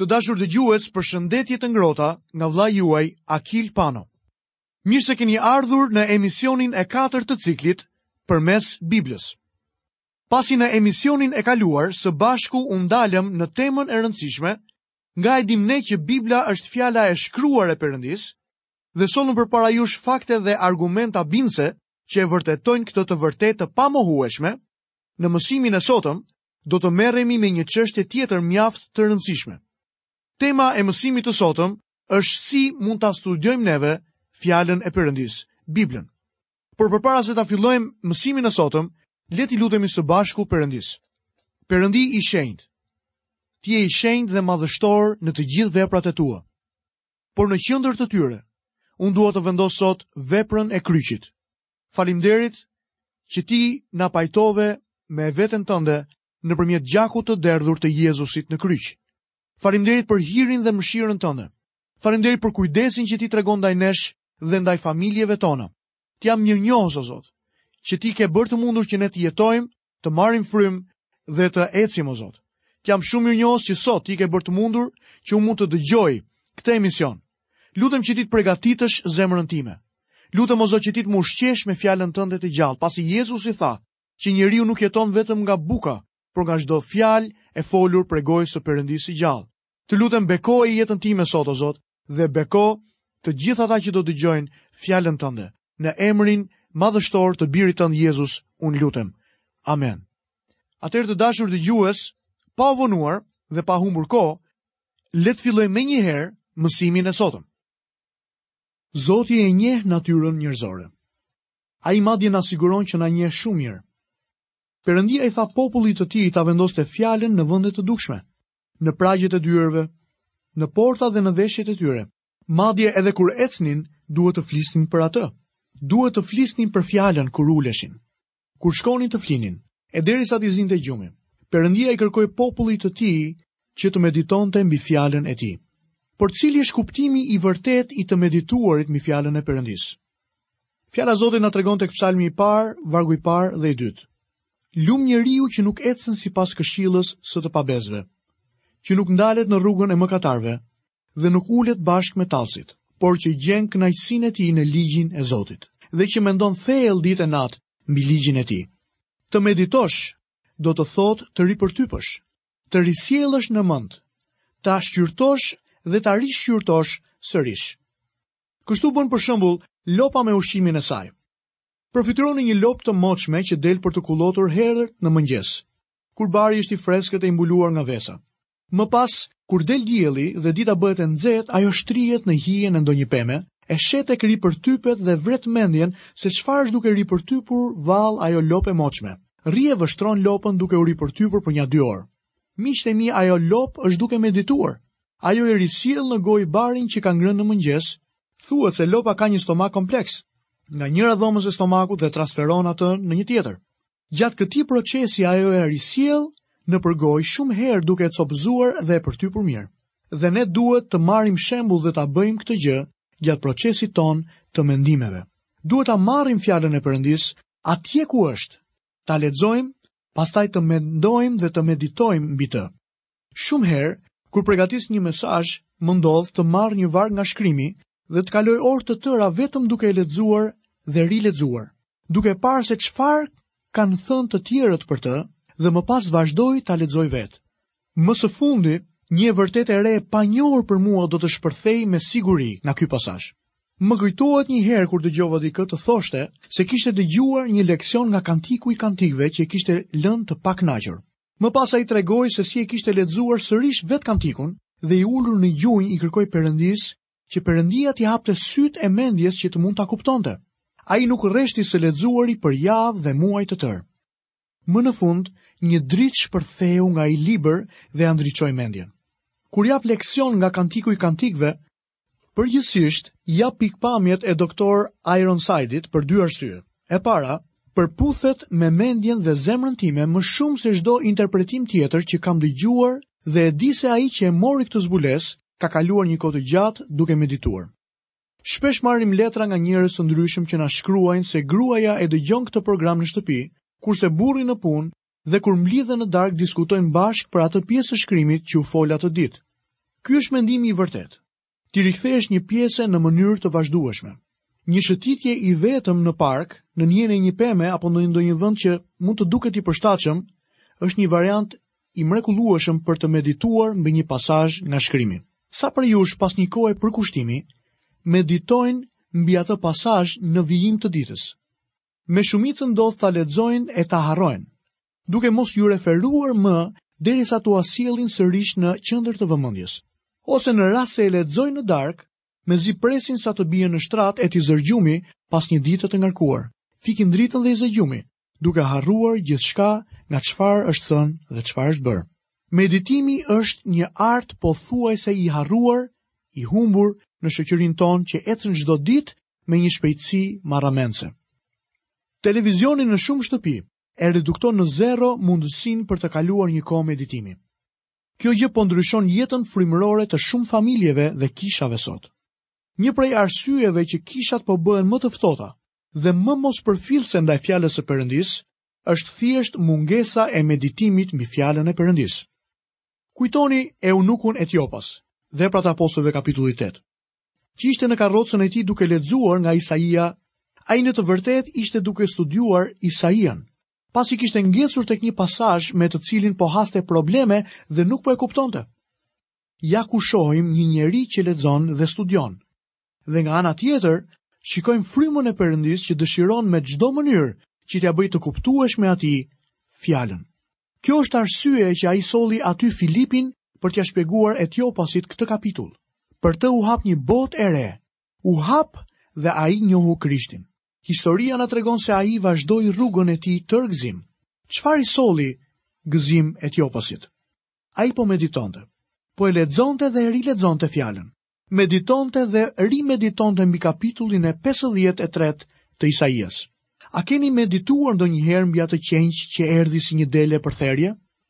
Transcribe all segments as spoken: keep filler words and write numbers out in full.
Të dashur dëgjues, përshëndetje të ngrohta nga vlla juaj Akil Pano. Mirë se keni ardhur në emisionin e katërt të ciklit Përmes Biblës. Pasi në emisionin e kaluar së bashku u ndalëm në temën e rëndësishme, nga e dim ne që Bibla është fjala e shkruar e Perëndisë, dhe solëm përpara jush fakte dhe argumenta bindëse që e vërtetojnë këtë të vërtetë të pamohueshme, në mësimin e sotëm do të merremi me një çështje tjetër mjaft të rëndësishme. Tema e mësimit të sotëm është si mund ta studiojmë neve fjalën e Perëndisë, Biblën. Por përpara se ta fillojmë mësimin e sotëm, le t'i lutemi së bashku Perëndisë. Perëndi i shenjtë, ti je i shenjtë dhe madhështor në të gjithë veprat e tua. Por në qendër të tyre, unë dua të vendos sot veprën e kryqit. Faleminderit që ti na pajtove me veten tënde nëpërmjet gjakut të derdhur të Jezusit në kryq. Faleminderit për hirin dhe mëshirën tënde. Faleminderit për kujdesin që ti tregon ndaj nesh dhe ndaj familjeve tona. Ti jam mirënjohës o Zot, që ti ke bërë të mundur që ne të jetojmë, të marrim frymë dhe të ecim o Zot. Ti jam shumë mirënjohës që sot ti ke bërë të mundur që unë mund të dëgjoj këtë emision. Lutem që ti të përgatitësh zemrën time. Lutem o Zot që ti të më ushqesh me fjalën tënde të gjallë, pasi Jezusi tha që njeriu nuk jeton vetëm nga buka, por nga çdo fjalë e folur prej gojës së Perëndisë së gjallë. Të lutem beko e jetën time sot o Zot, dhe beko të gjithë ata që do dëgjojnë fjalën tënde. Në emrin madhështor të birit tënd Jezus, unë lutem. Amen. Atëherë të dashur dëgjues, pa u vonuar dhe pa humbur kohë, le të fillojmë menjëherë mësimin e sotëm. Zoti e njeh natyrën njerëzore. Ai madje na siguron që na njeh shumë mirë. Perëndia i tha popullit të tij ta vendoste fjalën në vende të dukshme, në pragjet e dyerve, në porta dhe në veshjet e tyre. Madje edhe kur ecnin, duhet të flisnin për atë. Duhet të flisnin për fjalën kur uleshin, kur shkonin të flinin, e derisa t'i zinte gjumi. Perëndia i kërkoi popullit të tij që të meditonte mbi fjalën e tij. Por cili është kuptimi i vërtet i të medituarit mbi fjalën e Perëndisë? Fjala e Zotit na tregon tek Psalmi i parë, vargu i parë dhe i dytë. Lum njeriu që nuk ecën sipas këshillës së të pabezëve, që nuk ndalet në rrugën e mëkatarëve dhe nuk ulet bashkë me tallësit, por që gjen kënaqësinë e tij në ligjin e Zotit, dhe që mendon thellë ditë e natë mbi ligjin e tij. Të meditosh do të thotë të ripërtypësh, të risjellësh në mend, ta shqyrtosh dhe ta rishqyrtosh sërish. Kështu bën për shembull lopa me ushqimin e saj. Përfitroni një lopë të moçme që del për të kullotur herët në mëngjes, kur bari është i freskët e i mbuluar nga vesa. Më pas, kur del dielli dhe dita bëhet e nxehtë, ajo shtrihet në hijen e ndonjë peme, e shet tek ripërtypet dhe vret mendjen se çfarë është duke ripërtypur vallë ajo lopë e moçme. Rri e vështron lopën duke u ripërtypur për një dy orë. Miqtë e mi, ajo lopë është duke medituar. Ajo e risjell në gojë barin që ka ngrënë në mëngjes. Thuhet se lopa ka një stomak kompleks, nga njëra dhomës e stomakut dhe transferon atë në një tjetër. Gjatë këtij procesi ajo e risjell në përgoj shumë herë duke e copëzuar dhe e përtypur mirë. Dhe ne duhet të marrim shembull dhe ta bëjmë këtë gjë gjatë procesit ton të mendimeve. Duhet ta marrim fjalën e Perëndisë atje ku është, ta lexojmë, pastaj të mendojmë dhe të meditojmë mbi të. Shumë herë, kur përgatis një mesazh, më ndodh të marr një varg nga shkrimi dhe të kaloj orë të tëra vetëm duke e lexuar dhe rilexuar, duke parë se çfarë kanë thënë të tjerët për të, dhe më pas vazhdoj ta lexoj vetë. Më së fundi, një e vërtet e re e panjohur për mua do të shpërthej me siguri nga ky pasazh. Më kujtohet një herë kur dëgjova dikë të thoshte se kishte dëgjuar një leksion nga Kantiku i Kantikëve që e kishte lënë të pakënaqur. Më pas ai tregoi se si e kishte lexuar sërish vetë Kantikun dhe i ulur në gjunjë i kërkoi Perëndisë që Perëndia t'i hapte sytë e mendjes që të mund ta kuptonte. Ai nuk rreshti së lexuari për javë dhe muaj të tërë. Më në fund, një dritë shpërtheu nga ai libër dhe ja ndriçoi mendjen. Kur jap leksion nga Kantiku i Kantikëve, përgjithsisht jap pikpamjet e doktor Ironsideit për dy arsye. E para, përputhet me mendjen dhe zemrën time më shumë se çdo interpretim tjetër që kam dëgjuar dhe e di se ai që e mori këtë zbulesë ka kaluar një kohë të gjatë duke medituar. Shpesh marrim letra nga njerëz të ndryshëm që na shkruajnë se gruaja e dëgjon këtë program në shtëpi, kurse burri në punë, dhe kur mlidhen në darkë diskutojnë bashkë për atë pjesë të shkrimit që u fol atë ditë. Ky është mendimi i vërtet. Ti rikthesh një pjesë në mënyrë të vazhdueshme. Një shëtitje i vetëm në park, në njën e një peme apo në ndonjë vend që mund të duket i përshtatshëm, është një variant i mrekullueshëm për të medituar mbi një pasazh nga shkrimi. Sa për jush pas një kohe përkushtimi, meditojnë mbi atë pasazh në vijim të ditës. Me shumicën ndodh ta lexojnë e ta harrojnë, duke mos ju referuar më derisa t'u sjellin sërish në qendër të vëmendjes. Ose në rast se e lexojnë në darkë, mezi presin sa të bien në shtrat e t'i zërgjumi pas një dite të ngarkuar. Fikin dritën dhe i zëgjumi, duke harruar gjithçka nga çfarë është thënë dhe çfarë është bërë. Meditimi është një art pothuajse i harruar, i humbur në shoqërinë tonë që ecën çdo ditë me një shpejtësi marramense. Televizioni në shumë shtëpi e redukton në zero mundësinë për të kaluar një kohë meditimi. Kjo gjë po ndryshon jetën frymërore të shumë familjeve dhe kishave sot. Një prej arsyeve që kishat po bëhen më të ftohta dhe më mos përfillse ndaj fjalës së Perëndis është thjesht mungesa e meditimit mbi fjalën e Perëndis. Kujtoni eunukun Etiopas, Veprat e Apostujve kapitulli tetë. Që ishte në karrocën e tij duke lexuar nga Isaia, ai në të vërtetë ishte duke studiuar Isaian, pasi kishte ngjecur tek një pasazh me të cilin po haste probleme dhe nuk po e kuptonte. Ja ku shohim një njeri që lexon dhe studion. Dhe nga ana tjetër, shikojmë frymën e Perëndis që dëshiron me çdo mënyrë që t'ia bëjë të kuptueshme atij fjalën. Kjo është arsye që ai solli aty Filipin për t'ia shpjeguar Etiopasit këtë kapitull. Për të u hap një botë e re, u hap dhe ai njohu Krishtin. Historia na tregon se ai vazhdoi rrugën e tij të gëzim. Çfarë i solli gëzim Etiopasit? Ai po meditonte. Po e lexonte dhe e rilexonte fjalën. Meditonte dhe rimeditonte mbi kapitullin e pesëdhjetë e tretë të Isaias. A keni medituar ndonjëherë mbi atë qenj që erdhi si një dele për therrje?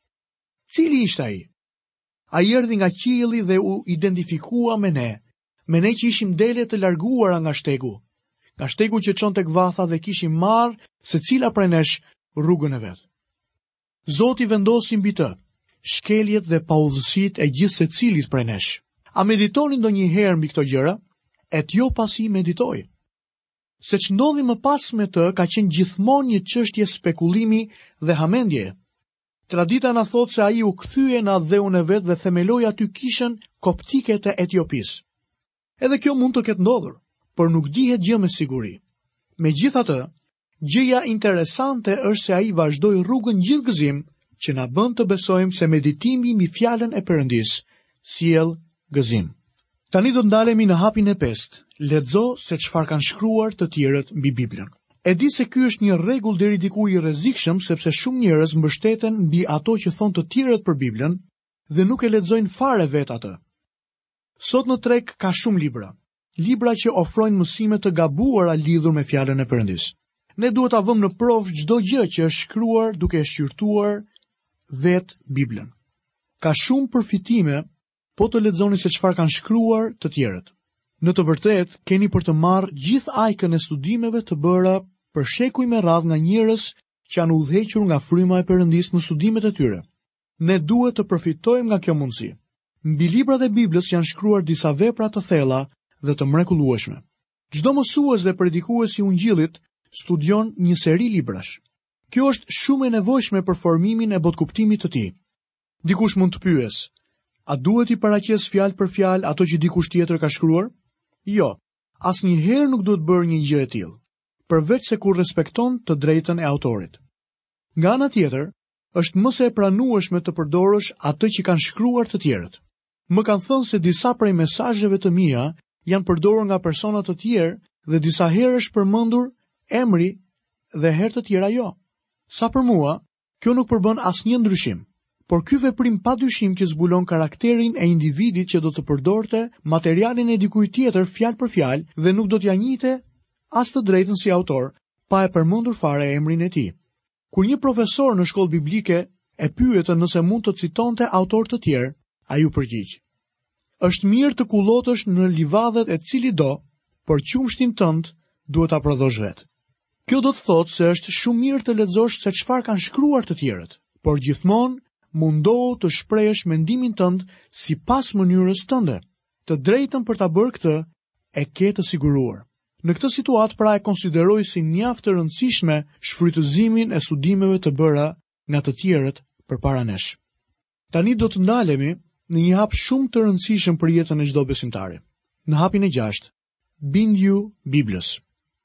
Cili ishte ai? Ai erdhi nga qielli dhe u identifikua me ne, me ne që ishim dele të larguara nga shtegu, nga shtegu që çon tek vatha dhe kishim marrë secila prej nesh rrugën e vet. Zoti vendosi mbi të shkeljet dhe paudhësitë e gjithë secilit prej nesh. A meditoni ndonjëherë mbi këto gjëra? Etiopasi meditoi. Se që ndodhi më pas me të ka qenë gjithmonë një çështje spekulimi dhe hamendje. Tradita na thot se ai u kthye në dheun e vet dhe themeloi aty kishën koptike të Etiopisë. Edhe kjo mund të ketë ndodhur, por nuk dihet gjë me siguri. Megjithatë, gjëja interesante është se ai vazhdoi rrugën gjithë gëzim që na bën të besojmë se meditimi mbi fjalën e Perëndis sjell gëzim. Tani do të ndalemi në hapin e pestë. Lexo se çfarë kanë shkruar të tjerët mbi Biblën. E di se ky është një rregull deri diku i rrezikshëm sepse shumë njerëz mbështeten mbi ato që thon të tjerët për Biblën dhe nuk e lexojnë fare vetë atë. Sot në treg ka shumë libra, libra që ofrojnë mësime të gabuara lidhur me fjalën e Perëndis. Ne duhet ta vëmë në provë çdo gjë që është shkruar duke e shqyrtuar vetë Biblën. Ka shumë përfitime po të lexoni se çfarë kanë shkruar të tjerët. Në të vërtet, keni për të marrë gjithë ajkën e studimeve të bëra për shekuj me radhë nga njerëz që janë udhëhequr nga fryma e Perëndis në studimet e tyre. Ne duhet të përfitojmë nga kjo mundësi. Mbi librat e Biblës janë shkruar disa vepra të thella dhe të mrekullueshme. Çdo mësues dhe predikues i Ungjillit studion një seri librash. Kjo është shumë e nevojshme për formimin e botkuptimit të tij. Dikush mund të pyes, a duhet i paraqes fjalë për fjalë ato që dikush tjetër ka shkruar? Jo, asnjëherë nuk duhet bërë një gjë e tillë, përveç se kur respekton të drejtën e autorit. Nga ana tjetër, është më së e pranueshme të përdorësh atë që kanë shkruar të tjerët. Më kanë thënë se disa prej mesazheve të mia janë përdorur nga persona të tjerë dhe disa herë është përmendur emri dhe herë të tjera jo. Sa për mua, kjo nuk përbën asnjë ndryshim. Por ky veprim padyshim që zbulon karakterin e individit që do të përdorte materialin e dikujt tjetër fjalë për fjalë dhe nuk do t'ja njihte as të drejtën si autor, pa e përmendur fare emrin e tij. Kur një profesor në shkollë biblike e pyetën nëse mund të citonte autor të tjerë, ai u përgjigj: "Është mirë të kullotësh në livadhet e cili do, por qumshtin tënd duhet ta prodhosh vetë." Kjo do të thotë se është shumë mirë të lexosh se çfarë kanë shkruar të tjerët, por gjithmonë mundohu të shprehësh mendimin tënd sipas mënyrës tënde. Të drejtën për ta bërë këtë e ke të siguruar. Në këtë situatë pra e konsideroj si mjaft të rëndësishme shfrytëzimin e studimeve të bëra nga të tjerët përpara nesh. Tani do të ndalemi në një hap shumë të rëndësishëm për jetën e çdo besimtari. Në hapin e gjashtë, bindju Biblës.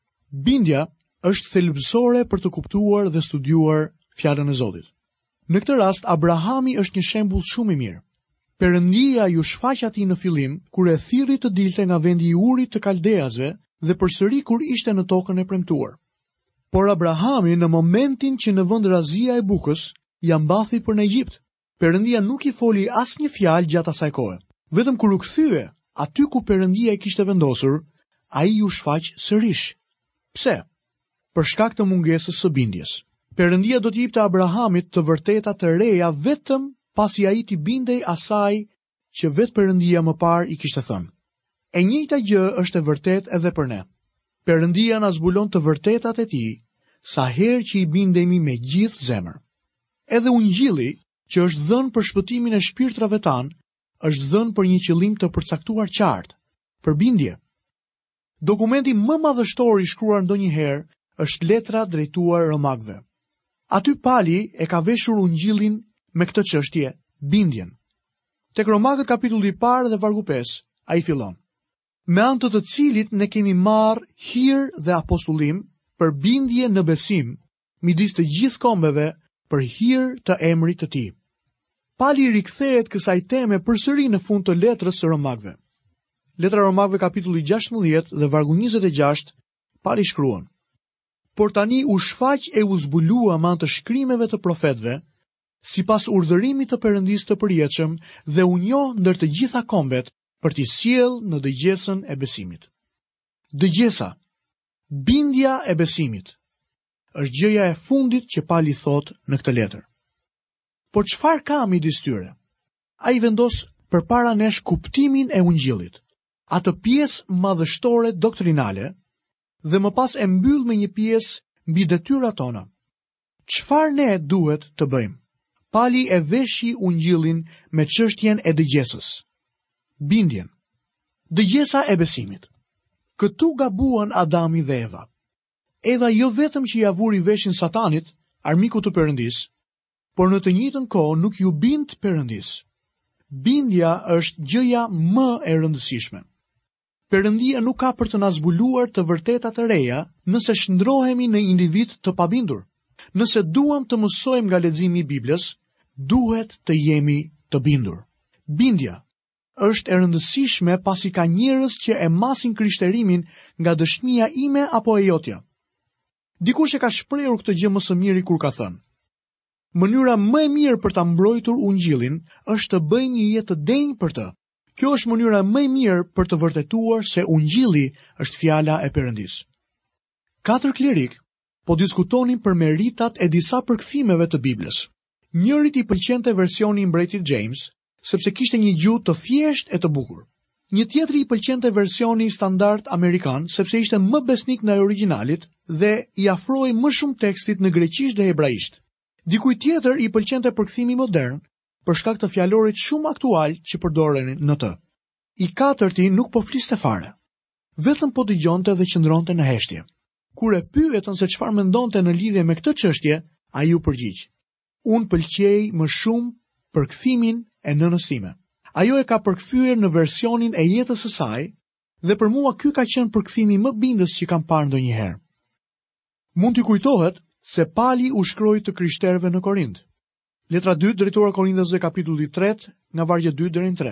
Bindja është thelbësore për të kuptuar dhe studiuar fjalën e Zotit. Në këtë rast, Abrahami është një shembull shumë i mirë. Perëndia ju shfaq atij në fillim kur e thirrri të dilte nga vendi i urit të Kaldeasve dhe përsëri kur ishte në tokën e premtuar. Por Abrahami në momentin që në vend razia e bukës, ja mbathi për në Egjipt. Perëndia nuk i foli asnjë fjalë gjatë asaj kohe. Vetëm kur u kthye aty ku Perëndia e kishte vendosur, ai ju shfaq sërish. Pse? Për shkak të mungesës së bindjes. Perëndia do t'i jepte Abrahamit të vërteta të reja vetëm pasi ai t'i bindej asaj që vetë Perëndia më parë i kishte thënë. E njëjta gjë është e vërtetë edhe për ne. Perëndia na zbulon të vërtetat e tij sa herë që i bindemi me gjithë zemër. Edhe Ungjilli, që është dhënë për shpëtimin e shpirtrave tanë, është dhënë për një qëllim të përcaktuar qartë, për bindje. Dokumenti më madhështor i shkruar ndonjëherë është letra drejtuar romakëve. Aty Pali e ka veshur Ungjillin me këtë çështje, bindjen. Tek Romakët kapitulli i parë dhe vargu pesë, ai fillon: me anë të të cilit ne kemi marrë hir dhe apostullim për bindje në besim midis të gjithë kombeve për hir të emrit të tij. Pali rikthehet kësaj teme përsëri në fund të letrës së Romakëve. Letra Romakëve kapitulli gjashtëmbëdhjetë dhe vargu njëzet e gjashtë, Pali shkruan: por tani u shfaq e u zbulua me anë të shkrimeve të profetëve, sipas urdhërimit të Perëndisë të përjetshëm, dhe u njoh ndër të gjitha kombet për t'i sjellë në dëgjesën e besimit. Dëgjesa, bindja e besimit, është gjëja e fundit që Pali thot në këtë letër. Por çfarë ka midis tyre? Ai vendos përpara nesh kuptimin e Ungjillit, atë pjesë madhështore doktrinale, dhe më pas e mbyll me një pjesë mbi detyrat tona. Çfarë ne duhet të bëjmë? Pali e veshi Ungjillin me çështjen e dëgjesës. Bindjen. Dëgjesa e besimit. Këtu gabuan Adami dhe Eva. Eva jo vetëm që ja vuri veshin Satanit, armiku të Perëndisë, por në të njëjtën kohë nuk ju bind Perëndisë. Bindja është gjëja më e rëndësishme. Perëndia nuk ka për të na zbuluar të vërtetat të reja nëse shndrohemi në individ të pabindur. Nëse duam të mësojmë nga leximi i Biblës, duhet të jemi të bindur. Bindja është e rëndësishme pasi ka njerëz që e masin krishterimin nga dëshmia ime apo e jotja. Dikush e ka shprehur këtë gjë më së miri kur ka thënë: mënyra më e mirë për ta mbrojtur Ungjillin është të bëjmë një jetë të denjë për të. Kjo është mënyra më e mirë për të vërtetuar se Ungjilli është fjala e Perëndisë. Katër klerik po diskutonin për meritat e disa përkthimeve të Biblës. Njërit i pëlqente versioni i mbretit James, sepse kishte një gjuhë të thjeshtë e të bukur. Një tjetri i pëlqente versioni standard amerikan, sepse ishte më besnik ndaj originalit dhe i afroi më shumë tekstit në greqisht dhe hebraisht. Dikujt tjetër i pëlqente përkthimi modern, për shkak të fjalorit shumë aktual që përdorenin në të. I katërti nuk po fliste fare. Vetëm po dëgjonte dhe qëndronte në heshtje. Kur e pyetën se çfarë mendonte në lidhje me këtë çështje, ai u përgjigj: unë pëlqej më shumë përkthimin e nënës time. Ajo e ka përkthyer në versionin e jetës së saj dhe për mua ky ka qenë përkthimi më bindës që kam parë ndonjëherë. Mund t'i kujtohet se Pali u shkroi të krishterëve në Korint. Letra dy drejtuar Korintësve kapitulli tre nga vargjet dy deri në tre.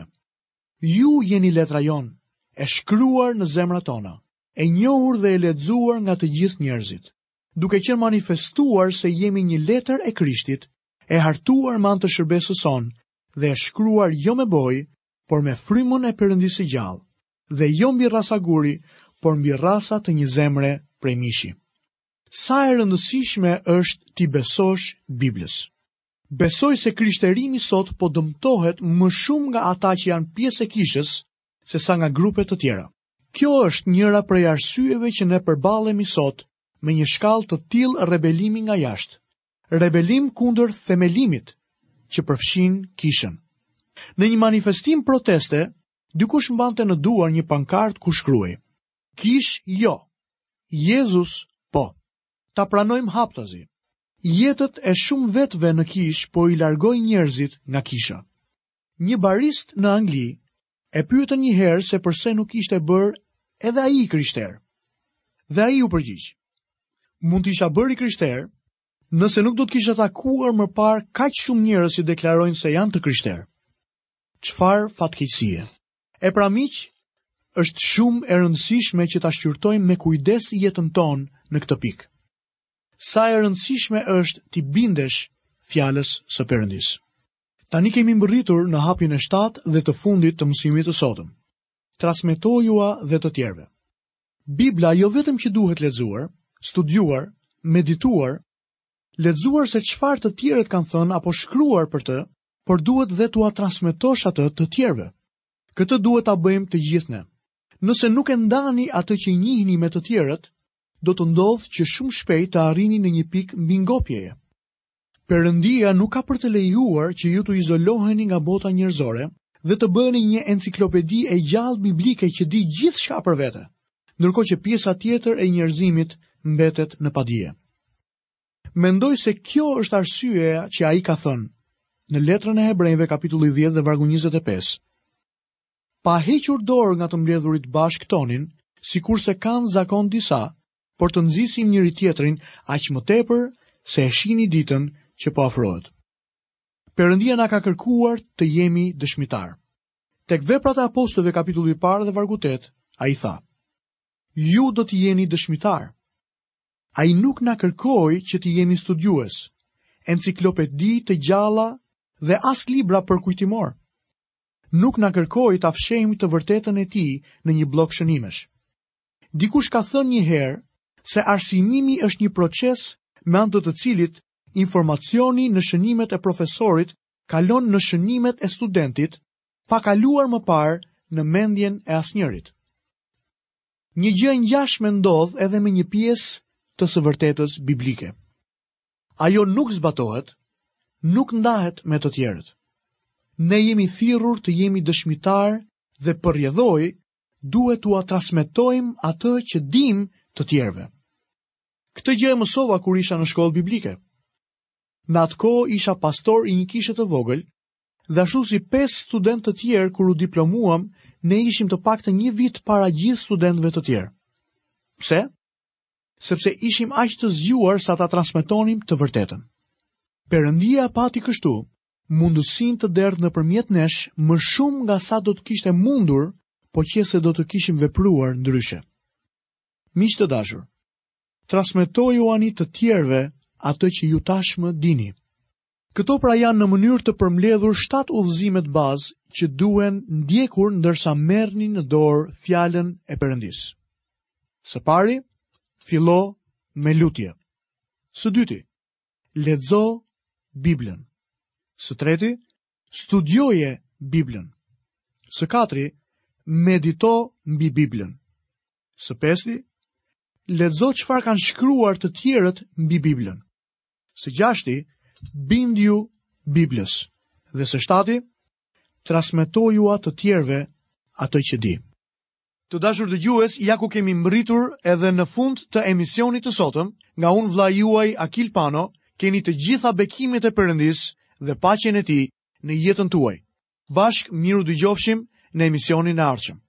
Ju jeni letra jon, e shkruar në zemrat tona, e njohur dhe e lexuar nga të gjithë njerëzit, duke qenë manifestuar se jemi një letër e Krishtit, e hartuar me anë të shërbesës son, dhe e shkruar jo me bojë, por me frymën e Perëndisë së gjallë, dhe jo mbi rrasa guri, por mbi rrasa të një zemre prej mishi. Sa e rëndësishme është ti besosh Biblës. Besoj se krishterimi sot po dëmtohet më shumë nga ata që janë pjesë e kishës, se sa nga grupet të tjera. Kjo është njëra prej arsyeve që ne përballemi sot me një shkallë të tillë rebelimi nga jashtë. Rebelim kundër themelimit, që përfshin kishën. Në një manifestim proteste, dikush mbante në duar një pankart ku shkruaj: Kish jo, Jezus po. Ta pranojmë haptazi. Jetët e shumë vetëve në kish po i largoj njerëzit nga kisha. Një barist në Angli e pyetën një herë se përse nuk ishte bërë edhe ai i krishter. Dhe ai u përgjigj: Mund t'isha bërë i krishter nëse nuk do t'kisha takuar më parë kaq shumë njerëz që deklarojnë se janë të krishter. Çfarë fatkeqësie. E pra miq, është shumë e rëndësishme që ta shqyrtojmë me kujdes jetën tonë në këtë pikë. Sa e rëndësishme është t'i bindesh fjalës së Perëndis. Tani kemi mbërritur në hapjen e shtatë dhe të fundit të mësimit të sotëm. Transmetojua dhe të tjerëve. Bibla jo vetëm që duhet lexuar, studiuar, medituar, lexuar se çfarë të tjerët kanë thënë apo shkruar për të, por duhet dhe t'ua transmetosh atë të tjerëve. Këtë duhet ta bëjmë të gjithë ne. Nëse nuk e ndani atë që njihni me të tjerët, do të ndodhë që shumë shpejt të arrini në një pikë mbingopjeje. Perëndia nuk ka për të lejuar që ju të izoloheni nga bota njerëzore dhe të bëheni një enciklopedi e gjallë biblike që di gjithçka për vete, ndërkohë që pjesa tjetër e njerëzimit mbetet në padije. Mendoj se kjo është arsyeja që ai ka thënë në letrën e Hebrejve kapitulli dhjetë dhe vargu njëzet e pesë. Pa hequr dorë nga të mbledhurit bashk tonin, sikurse kanë zakon disa, por të nxisim njëri tjetrin aq më tepër se e shihni ditën që po afrohet. Perëndia na ka kërkuar të jemi dëshmitar. Tek Veprat e Apostujve kapitulli i parë dhe vargu tetë, ai tha: Ju do të jeni dëshmitar. Ai nuk na kërkoi që të jemi studiues, enciklopedi të gjalla dhe as libra për kujtimor. Nuk na kërkoi ta fshehim të vërtetën e tij në një blok shënimesh. Dikush ka thënë një herë se arsimimi është një proces me anë të të cilit informacioni në shënimet e profesorit kalon në shënimet e studentit, pa kaluar më parë në mendjen e asnjërit. Një gjë e ngjashme ndodh edhe me një pjesë të së vërtetës biblike. Ajo nuk zbatohet, nuk ndahet me të tjerët. Ne jemi thirrur të jemi dëshmitar dhe përrjedhoj duhet t'ua transmetojmë atë që dim të tjerëve. Këtë gjë e mësova kur isha në shkollë biblike. Në atë kohë isha pastor i një kishe të vogël, dhe ashtu si pesë studentë të tjerë kur u diplomuam, ne ishim të paktën një vit para gjithë studentëve të tjerë. Pse? Sepse ishim aq të zgjuar sa ta transmetonim të vërtetën. Perëndia pati kështu mundësinë të derdhë nëpërmjet nesh më shumë nga sa do të kishte mundur, po qëse do të kishim vepruar ndryshe. Miq të dashur, transmetojuani të tjerëve atë që ju tashmë dini. Këto pra janë në mënyrë të përmbledhur shtatë udhëzimet bazë që duhen ndjekur ndërsa merrni në dorë fjalën e Perëndisë. Së pari, fillo me lutje. Së dyti, lexo Biblën. Së treti, studioje Biblën. Së katri, medito mbi Biblën. Së pesti, lexo çfarë kanë shkruar të tjerët mbi Biblën. Së gjashti, bindju Biblës. Dhe së shtati, transmetojua të tjerëve atë që di. Të dashur dëgjues, ja ku kemi mbërritur edhe në fund të emisionit të sotëm, nga unë vlla juaj Akil Pano. Keni të gjitha bekimet e Perëndisë dhe paqen e tij në jetën tuaj. Bashk miru dëgjofshim në emisionin e ardhshëm.